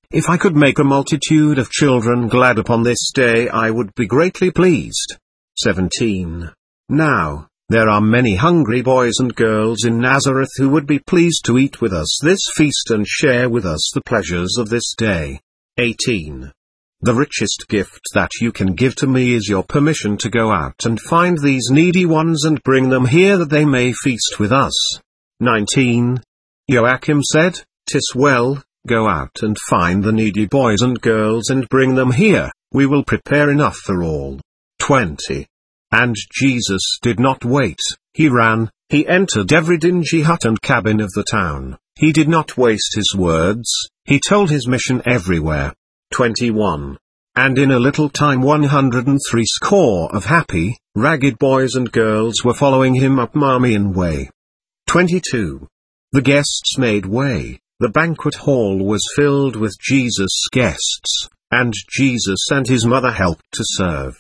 If I could make a multitude of children glad upon this day, I would be greatly pleased. 17. Now, there are many hungry boys and girls in Nazareth who would be pleased to eat with us this feast and share with us the pleasures of this day. 18. The richest gift that you can give to me is your permission to go out and find these needy ones and bring them here that they may feast with us. 19. Joachim said, "'Tis well, go out and find the needy boys and girls and bring them here, we will prepare enough for all." 20. And Jesus did not wait, he ran, he entered every dingy hut and cabin of the town, he did not waste his words, he told his mission everywhere. 21. And in a little time 103 score of happy, ragged boys and girls were following him up Marmion Way. 22. The guests made way, the banquet hall was filled with Jesus' guests, and Jesus and his mother helped to serve.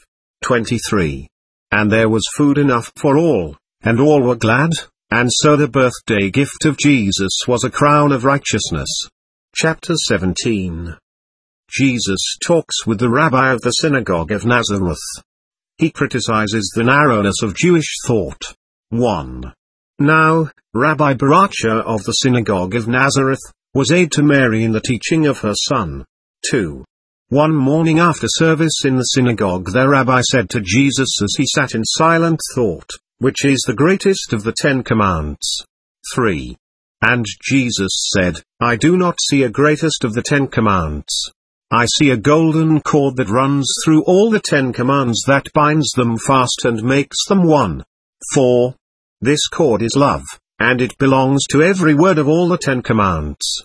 23. And there was food enough for all, and all were glad, and so the birthday gift of Jesus was a crown of righteousness. Chapter 17. Jesus talks with the rabbi of the synagogue of Nazareth. He criticizes the narrowness of Jewish thought. 1. Now, Rabbi Baracha of the synagogue of Nazareth was aid to Mary in the teaching of her son. 2. One morning after service in the synagogue, their rabbi said to Jesus as he sat in silent thought, "Which is the greatest of the 10 Commandments?" 3. And Jesus said, "I do not see a greatest of the 10 Commandments. I see a golden cord that runs through all the 10 commands that binds them fast and makes them one. 4. This cord is love, and it belongs to every word of all the 10 Commandments.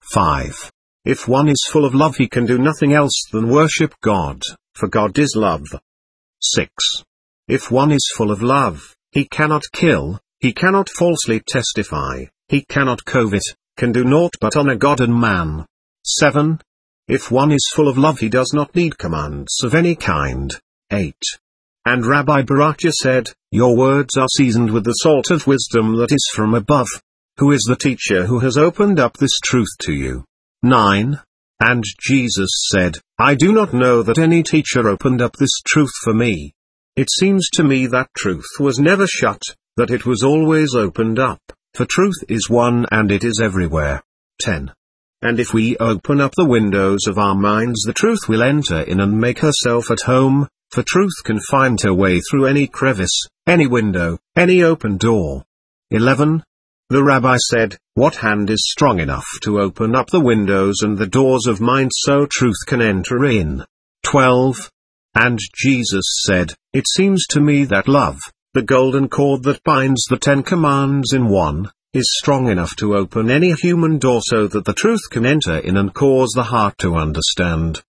5. If one is full of love, he can do nothing else than worship God, for God is love. 6. If one is full of love, he cannot kill, he cannot falsely testify, he cannot covet, can do naught but honor God and man. 7. If one is full of love, he does not need commands of any kind. 8. And Rabbi Baracha said, "Your words are seasoned with the salt of wisdom that is from above. Who is the teacher who has opened up this truth to you?" 9. And Jesus said, "I do not know that any teacher opened up this truth for me. It seems to me that truth was never shut, that it was always opened up, for truth is one and it is everywhere." 10. And if we open up the windows of our minds, the truth will enter in and make herself at home, for truth can find her way through any crevice, any window, any open door. 11. The rabbi said, "What hand is strong enough to open up the windows and the doors of mind so truth can enter in?" 12. And Jesus said, "It seems to me that love, the golden cord that binds the 10 commands in one, is strong enough to open any human door so that the truth can enter in and cause the heart to understand."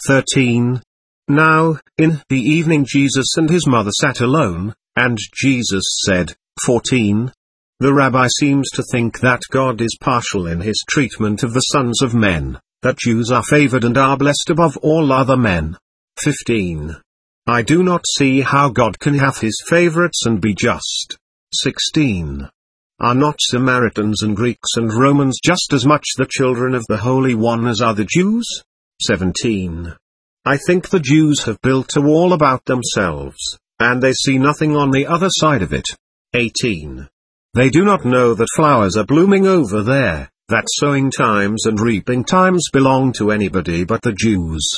13. Now, in the evening Jesus and his mother sat alone, and Jesus said, 14. The rabbi seems to think that God is partial in his treatment of the sons of men, that Jews are favored and are blessed above all other men. 15. I do not see how God can have his favorites and be just. 16. Are not Samaritans and Greeks and Romans just as much the children of the Holy One as are the Jews? 17. I think the Jews have built a wall about themselves, and they see nothing on the other side of it. 18. They do not know that flowers are blooming over there, that sowing times and reaping times belong to anybody but the Jews.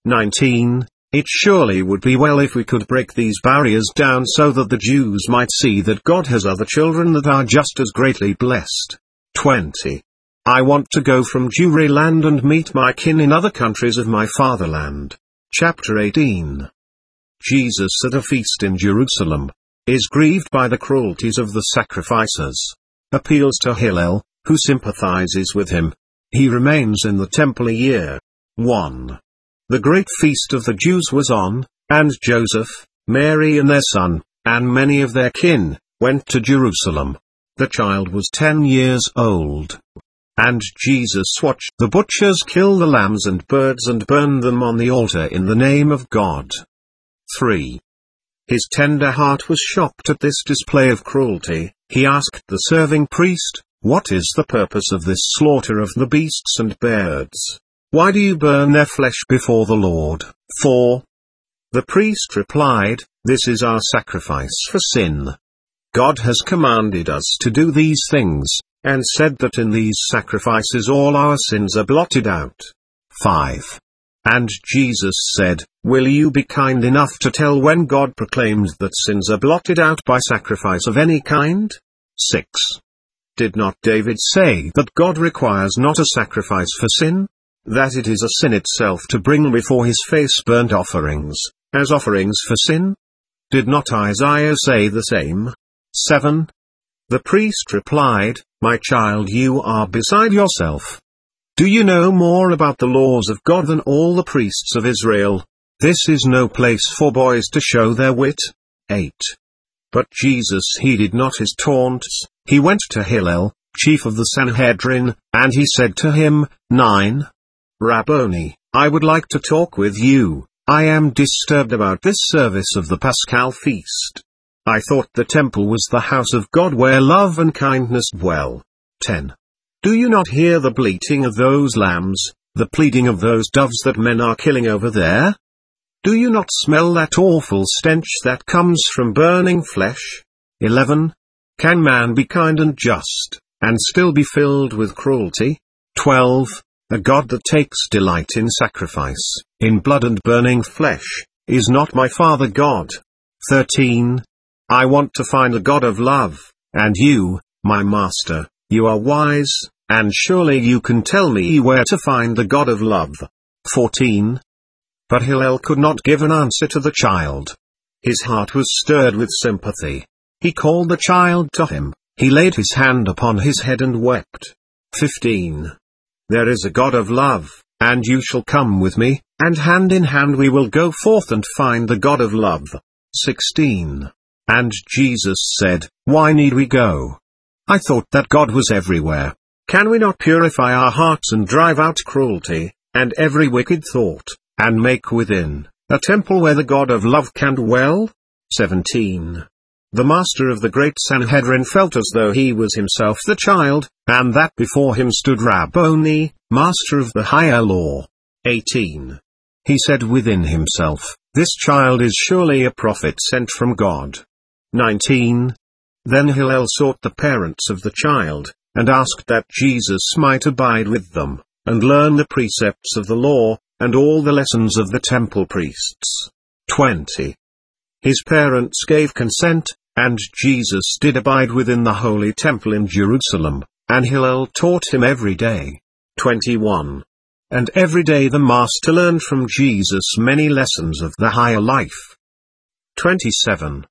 19. It surely would be well if we could break these barriers down so that the Jews might see that God has other children that are just as greatly blessed. 20. I want to go from Jewry land and meet my kin in other countries of my fatherland. Chapter 18. Jesus at a feast in Jerusalem is grieved by the cruelties of the sacrificers. Appeals to Hillel, who sympathizes with him. He remains in the temple a year. 1. The great feast of the Jews was on, and Joseph, Mary and their son, and many of their kin, went to Jerusalem. The child was 10 years old. And Jesus watched the butchers kill the lambs and birds and burn them on the altar in the name of God. 3. His tender heart was shocked at this display of cruelty. He asked the serving priest, "What is the purpose of this slaughter of the beasts and birds?" Why do you burn their flesh before the Lord? 4. The priest replied, This is our sacrifice for sin. God has commanded us to do these things, and said that in these sacrifices all our sins are blotted out. 5. And Jesus said, Will you be kind enough to tell when God proclaimed that sins are blotted out by sacrifice of any kind? 6. Did not David say that God requires not a sacrifice for sin? That it is a sin itself to bring before his face burnt offerings, as offerings for sin? Did not Isaiah say the same? 7. The priest replied, My child, you are beside yourself. Do you know more about the laws of God than all the priests of Israel? This is no place for boys to show their wit. 8. But Jesus heeded not his taunts. He went to Hillel, chief of the Sanhedrin, and he said to him, 9. Rabboni, I would like to talk with you. I am disturbed about this service of the Paschal feast. I thought the temple was the house of God where love and kindness dwell. 10. Do you not hear the bleating of those lambs, the pleading of those doves that men are killing over there? Do you not smell that awful stench that comes from burning flesh? 11. Can man be kind and just, and still be filled with cruelty? 12. A God that takes delight in sacrifice, in blood and burning flesh, is not my Father God. 13. I want to find the God of love, and you, my master, you are wise, and surely you can tell me where to find the God of love. 14. But Hillel could not give an answer to the child. His heart was stirred with sympathy. He called the child to him, he laid his hand upon his head and wept. 15. There is a God of love, and you shall come with me, and hand in hand we will go forth and find the God of love. 16. And Jesus said, Why need we go? I thought that God was everywhere. Can we not purify our hearts and drive out cruelty, and every wicked thought, and make within a temple where the God of love can dwell? 17. The master of the great Sanhedrin felt as though he was himself the child, and that before him stood Rabboni, master of the higher law. 18. He said within himself, This child is surely a prophet sent from God. 19. Then Hillel sought the parents of the child, and asked that Jesus might abide with them, and learn the precepts of the law, and all the lessons of the temple priests. 20. His parents gave consent, and Jesus did abide within the holy temple in Jerusalem, and Hillel taught him every day. 21. And every day the master learned from Jesus many lessons of the higher life. 27.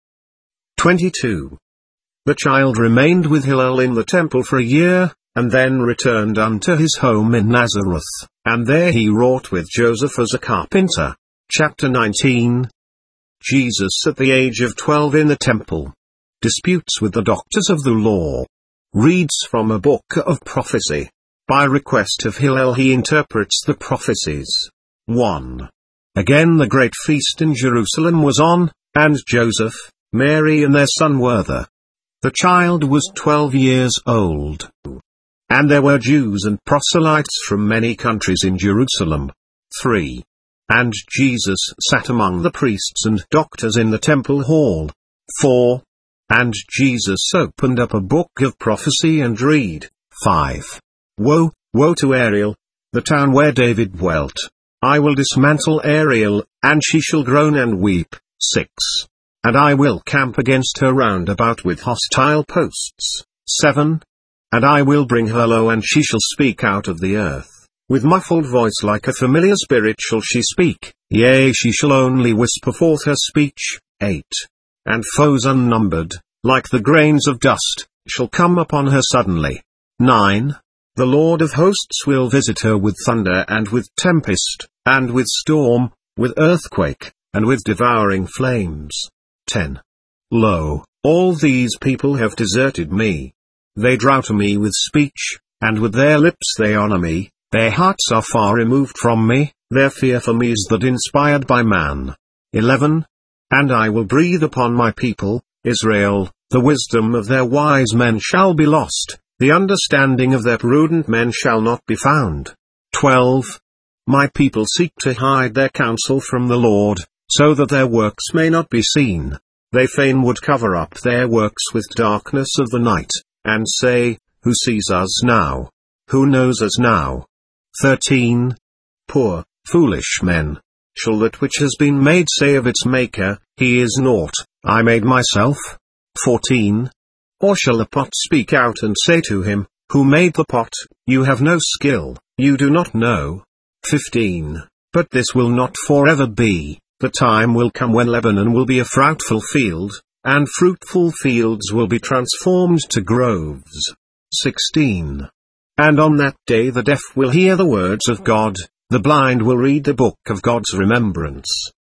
22. The child remained with Hillel in the temple for a year, and then returned unto his home in Nazareth, and there he wrought with Joseph as a carpenter. Chapter 19. Jesus at the age of 12 in the temple. Disputes with the doctors of the law. Reads from a book of prophecy. By request of Hillel he interprets the prophecies. 1. Again the great feast in Jerusalem was on, and Joseph, Mary and their son were there. The child was 12 years old. And there were Jews and proselytes from many countries in Jerusalem. 3. And Jesus sat among the priests and doctors in the temple hall. 4. And Jesus opened up a book of prophecy and read. 5. Woe, woe to Ariel, the town where David dwelt. I will dismantle Ariel, and she shall groan and weep. 6. And I will camp against her round about with hostile posts. 7. And I will bring her low, and she shall speak out of the earth. With muffled voice like a familiar spirit shall she speak, yea, she shall only whisper forth her speech. 8. And foes unnumbered, like the grains of dust, shall come upon her suddenly. 9. The Lord of hosts will visit her with thunder and with tempest, and with storm, with earthquake, and with devouring flames. 10. Lo, all these people have deserted me. They drown me with speech, and with their lips they honor me. Their hearts are far removed from me, their fear for me is that inspired by man. 11. And I will breathe upon my people, Israel, the wisdom of their wise men shall be lost, the understanding of their prudent men shall not be found. 12. My people seek to hide their counsel from the Lord, so that their works may not be seen. They fain would cover up their works with darkness of the night, and say, Who sees us now? Who knows us now? 13. Poor, foolish men. Shall that which has been made say of its maker, He is naught, I made myself? 14. Or shall the pot speak out and say to him, Who made the pot, You have no skill, you do not know? 15. But this will not forever be, the time will come when Lebanon will be a fruitful field, and fruitful fields will be transformed to groves. 16. And on that day the deaf will hear the words of God, the blind will read the book of God's remembrance.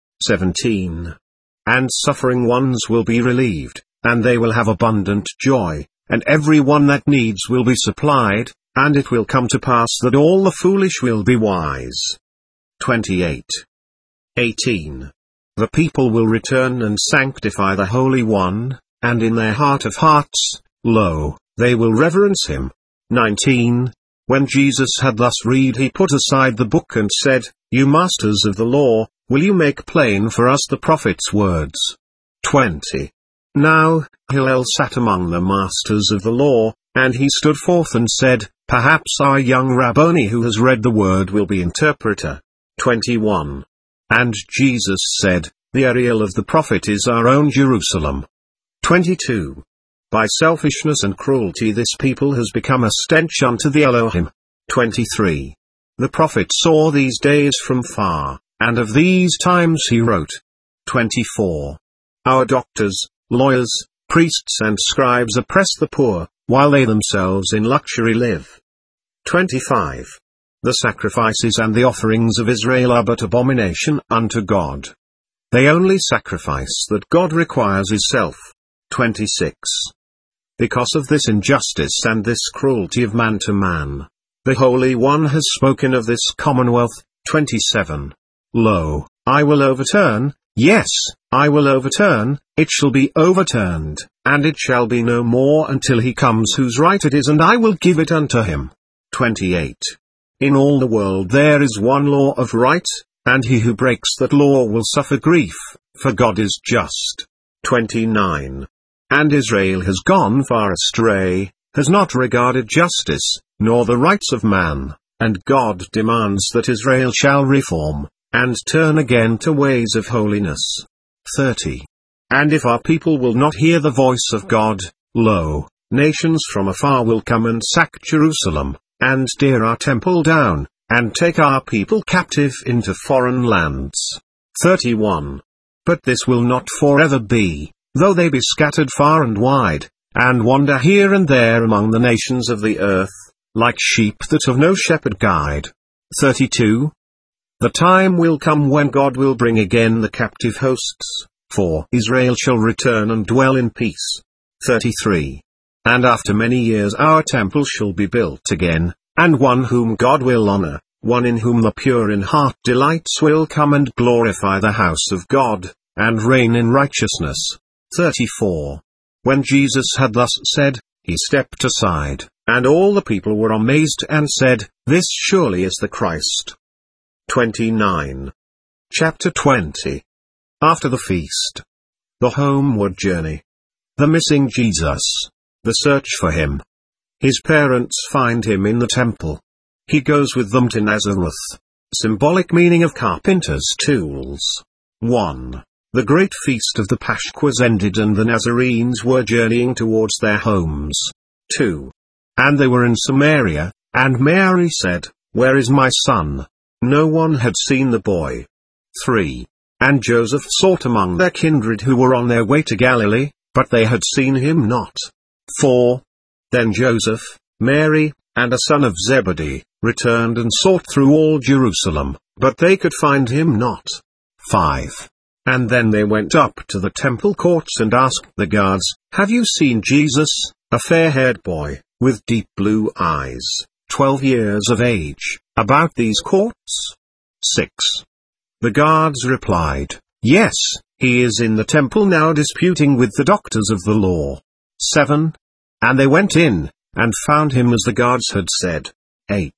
17. And suffering ones will be relieved, and they will have abundant joy, and every one that needs will be supplied, and it will come to pass that all the foolish will be wise. 28. 18. The people will return and sanctify the Holy One, and in their heart of hearts, lo, they will reverence him. 19. When Jesus had thus read, he put aside the book and said, You masters of the law, will you make plain for us the prophet's words? 20. Now, Hillel sat among the masters of the law, and he stood forth and said, Perhaps our young Rabboni who has read the word will be interpreter. 21. And Jesus said, The Ariel of the prophet is our own Jerusalem. 22. By selfishness and cruelty this people has become a stench unto the Elohim. 23. The prophet saw these days from far, and of these times he wrote. 24. Our doctors, lawyers, priests and scribes oppress the poor, while they themselves in luxury live. 25. The sacrifices and the offerings of Israel are but abomination unto God. They only sacrifice that God requires is self. 26. Because of this injustice and this cruelty of man to man, the Holy One has spoken of this commonwealth. 27. Lo, I will overturn, yes, I will overturn, it shall be overturned, and it shall be no more until he comes whose right it is, and I will give it unto him. 28. In all the world there is one law of right, and he who breaks that law will suffer grief, for God is just. 29. And Israel has gone far astray, has not regarded justice, nor the rights of man, and God demands that Israel shall reform, and turn again to ways of holiness. 30. And if our people will not hear the voice of God, lo, nations from afar will come and sack Jerusalem, and tear our temple down, and take our people captive into foreign lands. 31. But this will not forever be, though they be scattered far and wide, and wander here and there among the nations of the earth, like sheep that have no shepherd guide. 32. The time will come when God will bring again the captive hosts, for Israel shall return and dwell in peace. 33. And after many years our temple shall be built again, and one whom God will honor, one in whom the pure in heart delights will come and glorify the house of God, and reign in righteousness. 34. When Jesus had thus said, he stepped aside, and all the people were amazed and said, This surely is the Christ. 29. Chapter 20. After the feast. The homeward journey. The missing Jesus. The search for him. His parents find him in the temple. He goes with them to Nazareth. Symbolic meaning of carpenter's tools. 1. The great feast of the Pashquas ended and the Nazarenes were journeying towards their homes. 2. And they were in Samaria, and Mary said, Where is my son? No one had seen the boy. 3. And Joseph sought among their kindred who were on their way to Galilee, but they had seen him not. 4. Then Joseph, Mary, and a son of Zebedee, returned and sought through all Jerusalem, but they could find him not. 5. And then they went up to the temple courts and asked the guards, Have you seen Jesus, a fair-haired boy, with deep blue eyes, 12 years of age, about these courts? 6. The guards replied, Yes, he is in the temple now disputing with the doctors of the law. 7. And they went in, and found him as the guards had said. 8.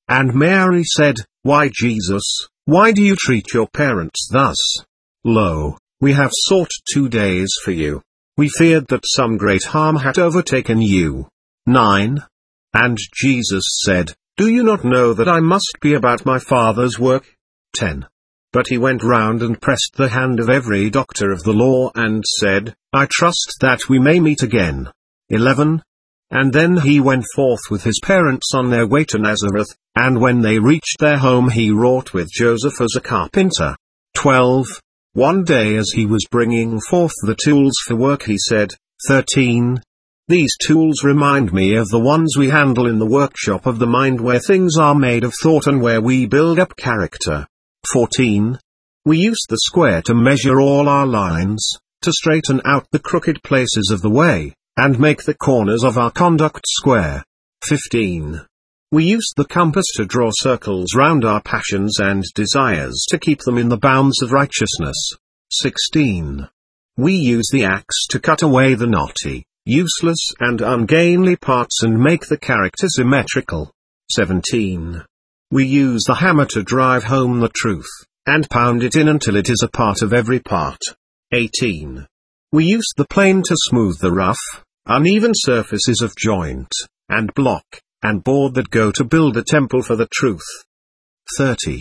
And Mary said, Why Jesus, why do you treat your parents thus? Lo, we have sought 2 days for you. We feared that some great harm had overtaken you. 9. And Jesus said, Do you not know that I must be about my Father's work? 10. But he went round and pressed the hand of every doctor of the law and said, I trust that we may meet again. 11. And then he went forth with his parents on their way to Nazareth, and when they reached their home he wrought with Joseph as a carpenter. 12. One day as he was bringing forth the tools for work he said, 13. These tools remind me of the ones we handle in the workshop of the mind where things are made of thought and where we build up character. 14. We use the square to measure all our lines, to straighten out the crooked places of the way, and make the corners of our conduct square. 15. We use the compass to draw circles round our passions and desires to keep them in the bounds of righteousness. 16. We use the axe to cut away the knotty, useless and ungainly parts and make the character symmetrical. 17. We use the hammer to drive home the truth, and pound it in until it is a part of every part. 18. We use the plane to smooth the rough, uneven surfaces of joint, and block, and board that go to build a temple for the truth. 30.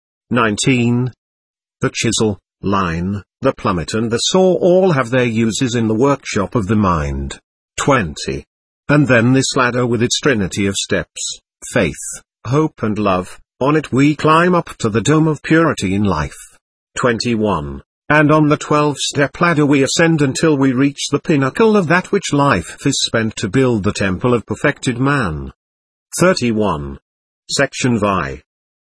19. The chisel, line, the plummet and the saw all have their uses in the workshop of the mind. 20. And then this ladder with its trinity of steps, faith, hope and love, on it we climb up to the dome of purity in life. 21. And on the 12-step ladder we ascend until we reach the pinnacle of that which life is spent to build the temple of perfected man. 31. Section VI.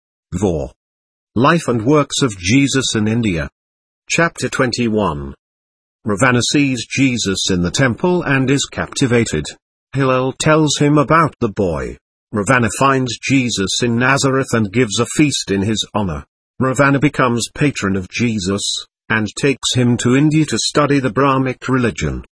VOR. Life and Works of Jesus in India. Chapter 21. Ravana sees Jesus in the temple and is captivated. Hillel tells him about the boy. Ravana finds Jesus in Nazareth and gives a feast in his honor. Ravana becomes patron of Jesus, and takes him to India to study the Brahmic religion.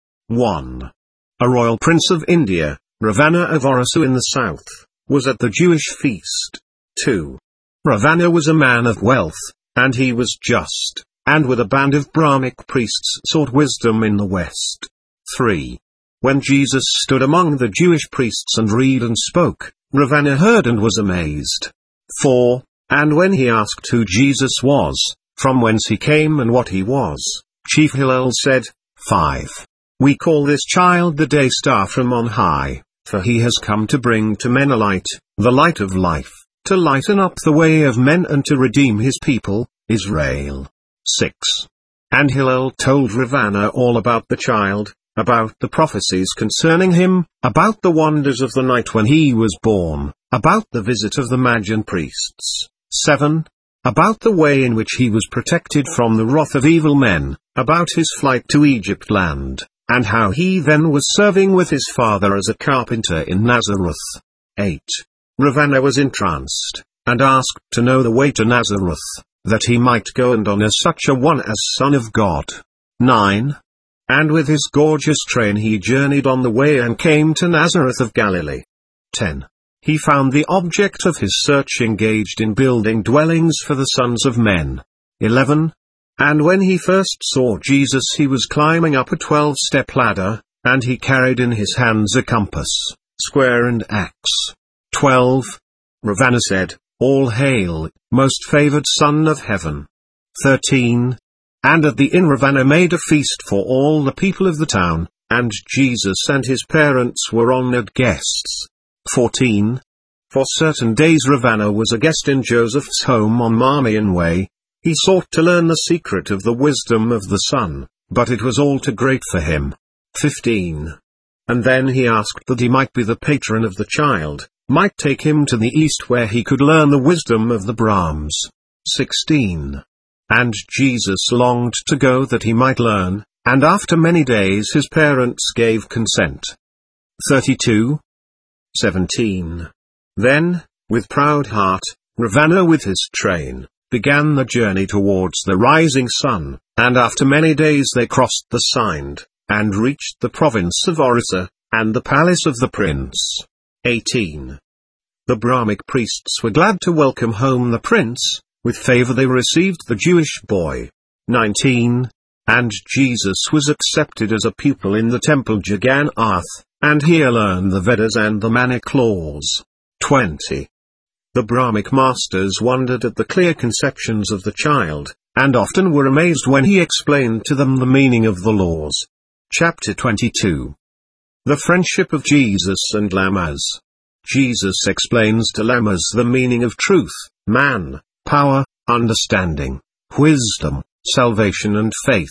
1. A royal prince of India, Ravana of Orasu in the south, was at the Jewish feast. 2. Ravana was a man of wealth, and he was just, and with a band of Brahmic priests sought wisdom in the west. 3. When Jesus stood among the Jewish priests and read and spoke, Ravana heard and was amazed. 4. And when he asked who Jesus was, from whence he came and what he was, Chief Hillel said, 5. We call this child the day star from on high, for he has come to bring to men a light, the light of life, to lighten up the way of men and to redeem his people, Israel. 6. And Hillel told Ravana all about the child, about the prophecies concerning him, about the wonders of the night when he was born, about the visit of the Magian priests. 7. About the way in which he was protected from the wrath of evil men, about his flight to Egypt land, and how he then was serving with his father as a carpenter in Nazareth. 8. Ravana was entranced, and asked to know the way to Nazareth, that he might go and honor such a one as Son of God. 9. And with his gorgeous train he journeyed on the way and came to Nazareth of Galilee. 10. He found the object of his search engaged in building dwellings for the sons of men. 11. And when he first saw Jesus he was climbing up a 12-step ladder, and he carried in his hands a compass, square and axe. 12. Ravana said, All hail, most favored Son of Heaven. 13. And at the inn Ravana made a feast for all the people of the town, and Jesus and his parents were honored guests. 14. For certain days Ravana was a guest in Joseph's home on Marmion Way. He sought to learn the secret of the wisdom of the Son, but it was all too great for him. 15. And then he asked that he might be the patron of the child, might take him to the east where he could learn the wisdom of the Brahms. 16. And Jesus longed to go that he might learn, and after many days his parents gave consent. 32. 17. Then, with proud heart, Ravana with his train, began the journey towards the rising sun, and after many days they crossed the Sind, and reached the province of Orissa, and the palace of the prince. 18. The Brahmic priests were glad to welcome home the prince. With favor they received the Jewish boy. 19. And Jesus was accepted as a pupil in the temple Jagannath, and here learned the Vedas and the Manic laws. 20. The Brahmic masters wondered at the clear conceptions of the child, and often were amazed when he explained to them the meaning of the laws. Chapter 22. The friendship of Jesus and Lamas. Jesus explains to Lamas the meaning of truth, man, power, understanding, wisdom, salvation and faith.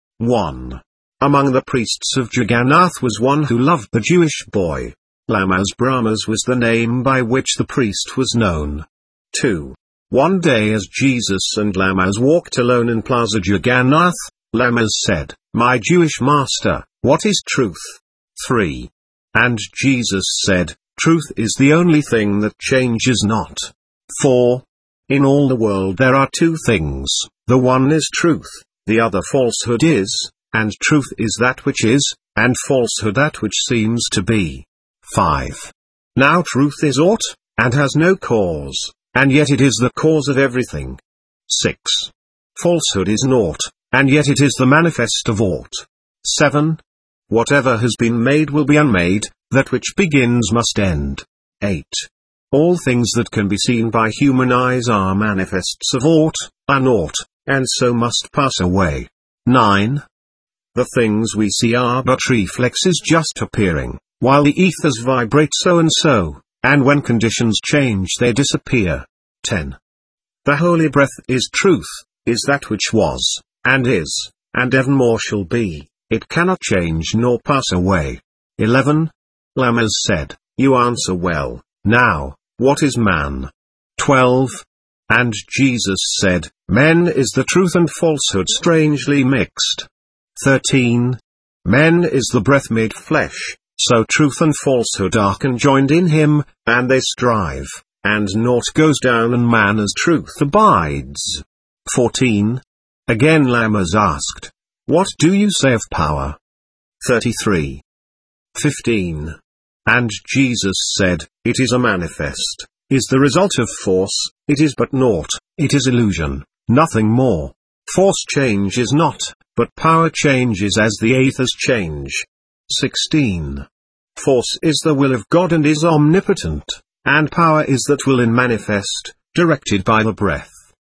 1. Among the priests of Jagannath was one who loved the Jewish boy. Lamas Brahmas was the name by which the priest was known. 2. One day as Jesus and Lamas walked alone in Plaza Jagannath, Lamas said, "My Jewish master, what is truth?" 3. And Jesus said, "Truth is the only thing that changes not." 4. In all the world there are two things, the one is truth, the other falsehood is, and truth is that which is, and falsehood that which seems to be. 5. Now truth is aught, and has no cause, and yet it is the cause of everything. 6. Falsehood is naught, and yet it is the manifest of aught. 7. Whatever has been made will be unmade, that which begins must end. 8. All things that can be seen by human eyes are manifests of aught, are naught, and so must pass away. 9. The things we see are but reflexes just appearing, while the ethers vibrate so and so, and when conditions change they disappear. 10. The holy breath is truth, is that which was, and is, and evermore shall be, it cannot change nor pass away. 11. Lamas said, "You answer well. Now, what is man?" 12. And Jesus said, "Men is the truth and falsehood strangely mixed." 13. Men is the breath made flesh, so truth and falsehood are conjoined in him, and they strive, and naught goes down and man as truth abides. 14. Again Lamas asked, "What do you say of power?" 33. 15. And Jesus said, "It is a manifest, is the result of force, it is but naught, it is illusion, nothing more. Force changes not, but power changes as the ethers change." 16. Force is the will of God and is omnipotent, and power is that will in manifest, directed by the breath.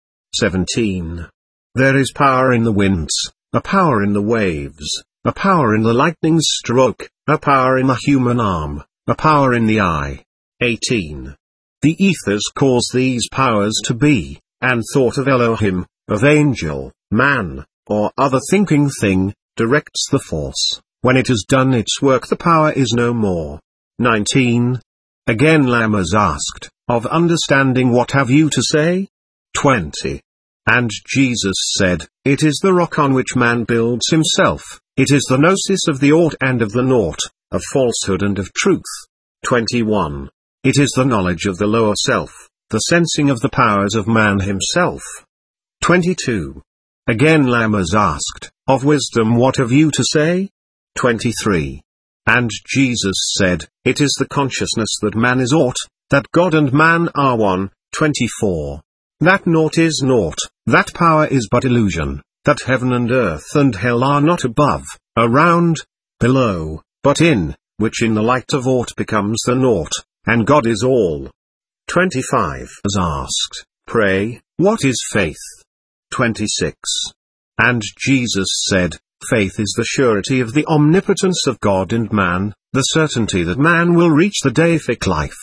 17. There is power in the winds, a power in the waves, a power in the lightning's stroke, a power in the human arm, a power in the eye. 18. The ethers cause these powers to be, and thought of Elohim, of angel, man, or other thinking thing, directs the force. When it has done its work the power is no more. 19. Again Lamas asked, "Of understanding what have you to say?" 20. And Jesus said, "It is the rock on which man builds himself, it is the gnosis of the aught and of the naught, of falsehood and of truth." 21. It is the knowledge of the lower self, the sensing of the powers of man himself. 22. Again Lamas asked, "Of wisdom what have you to say?" 23. And Jesus said, "It is the consciousness that man is aught, that God and man are one." 24. That naught is naught, that power is but illusion, that heaven and earth and hell are not above, around, below, but in, which in the light of aught becomes the naught, and God is all. 25. As asked, "Pray, what is faith?" 26. And Jesus said, "Faith is the surety of the omnipotence of God and man, the certainty that man will reach the deific life."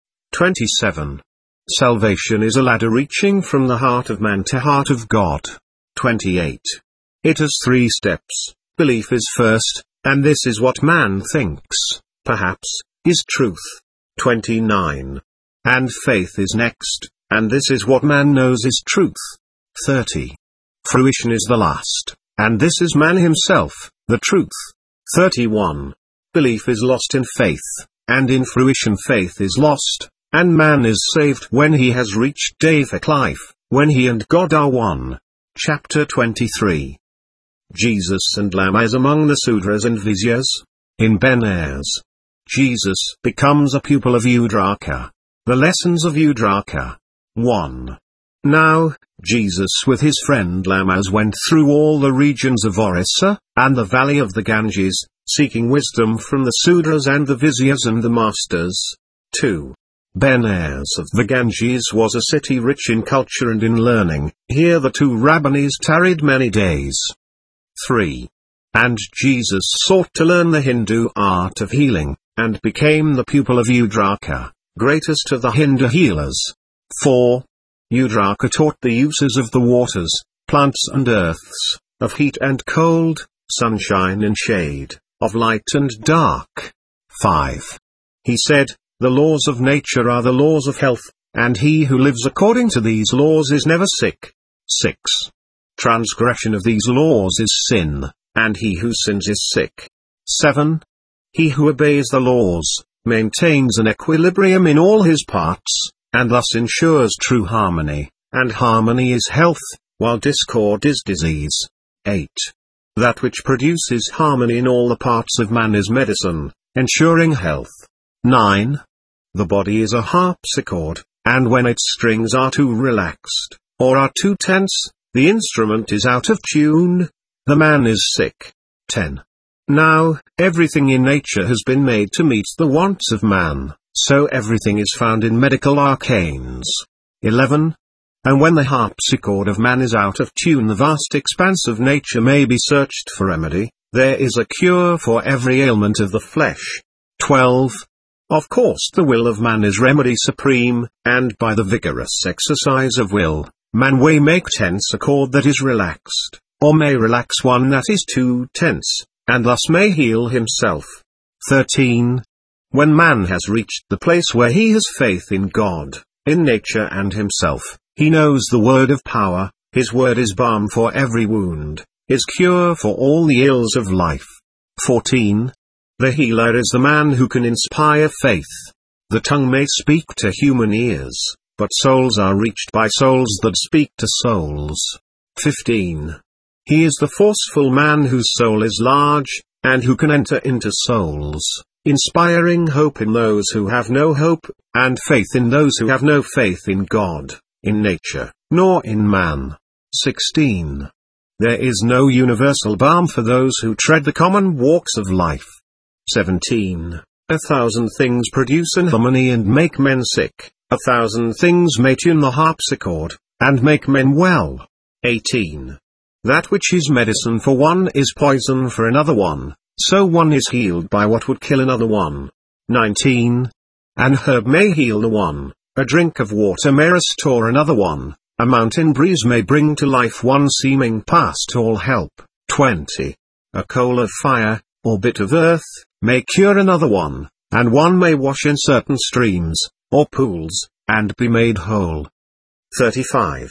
27. Salvation is a ladder reaching from the heart of man to heart of God. 28. It has 3 steps. Belief is first, and this is what man thinks, perhaps, is truth. 29. And faith is next, and this is what man knows is truth. 30. Fruition is the last, and this is man himself, the truth. 31. Belief is lost in faith, and in fruition faith is lost, and man is saved when he has reached deific life, when he and God are one. Chapter 23. Jesus and Lamas among the Sudras and Vizyas. In Benares, Jesus becomes a pupil of Udraka. The lessons of Udraka. 1. Now, Jesus with his friend Lamas went through all the regions of Orissa, and the valley of the Ganges, seeking wisdom from the Sudras and the Viziers and the Masters. 2. Benares of the Ganges was a city rich in culture and in learning. Here the two Rabbanis tarried many days. 3. And Jesus sought to learn the Hindu art of healing, and became the pupil of Udraka, greatest of the Hindu healers. 4. Udraka taught the uses of the waters, plants and earths, of heat and cold, sunshine and shade, of light and dark. 5. He said, the laws of nature are the laws of health, and he who lives according to these laws is never sick. 6. Transgression of these laws is sin, and he who sins is sick. 7. He who obeys the laws, maintains an equilibrium in all his parts, and thus ensures true harmony, and harmony is health, while discord is disease. 8. That which produces harmony in all the parts of man is medicine, ensuring health. 9. The body is a harpsichord, and when its strings are too relaxed, or are too tense, the instrument is out of tune. The man is sick. 10. Now, everything in nature has been made to meet the wants of man, so everything is found in medical arcanes. 11. And when the harpsichord of man is out of tune, the vast expanse of nature may be searched for remedy. There is a cure for every ailment of the flesh. 12. Of course the will of man is remedy supreme, and by the vigorous exercise of will, man may make tense a cord that is relaxed, or may relax one that is too tense, and thus may heal himself. 13. When man has reached the place where he has faith in God, in nature and himself, he knows the word of power, his word is balm for every wound, is cure for all the ills of life. 14. The healer is the man who can inspire faith. The tongue may speak to human ears, but souls are reached by souls that speak to souls. 15. He is the forceful man whose soul is large, and who can enter into souls, inspiring hope in those who have no hope, and faith in those who have no faith in God, in nature, nor in man. 16. There is no universal balm for those who tread the common walks of life. 17. 1,000 things produce inharmony and make men sick. 1,000 things may tune the harpsichord, and make men well. 18. That which is medicine for one is poison for another one, so one is healed by what would kill another one. 19. An herb may heal the one, a drink of water may restore another one, a mountain breeze may bring to life one seeming past all help. 20. A coal of fire, or bit of earth, may cure another one, and one may wash in certain streams, or pools, and be made whole. 35.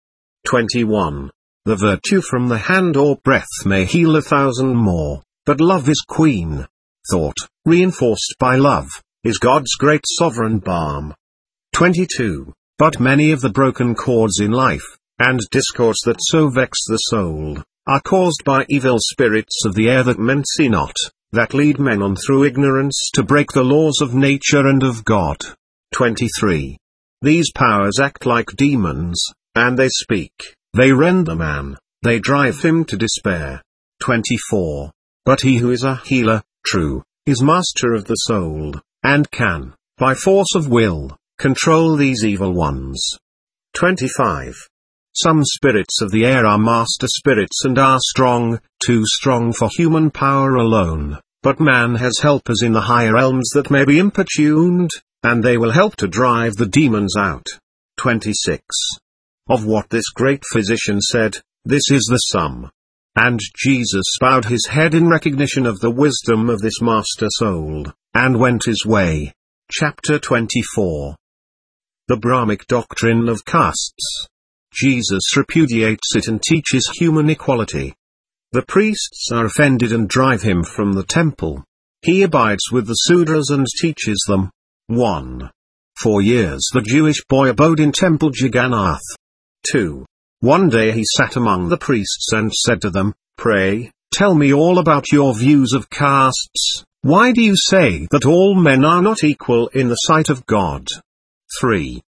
21. The virtue from the hand or breath may heal 1,000 more, but love is queen. Thought, reinforced by love, is God's great sovereign balm. 22. But many of the broken chords in life, and discords that so vex the soul, are caused by evil spirits of the air that men see not, that lead men on through ignorance to break the laws of nature and of God. 23. These powers act like demons, and they speak, they rend the man, they drive him to despair. 24. But he who is a healer, true, is master of the soul, and can, by force of will, control these evil ones. 25. Some spirits of the air are master spirits and are strong, too strong for human power alone, but man has helpers in the higher realms that may be importuned, and they will help to drive the demons out. 26. Of what this great physician said, this is the sum. And Jesus bowed his head in recognition of the wisdom of this master soul, and went his way. Chapter 24. The Brahmic doctrine of castes. Jesus repudiates it and teaches human equality. The priests are offended and drive him from the temple. He abides with the Sudras and teaches them. 1. 4 years the Jewish boy abode in temple Jagannath. 2. One day he sat among the priests and said to them, "Pray, tell me all about your views of castes. Why do you say that all men are not equal in the sight of God?" 3.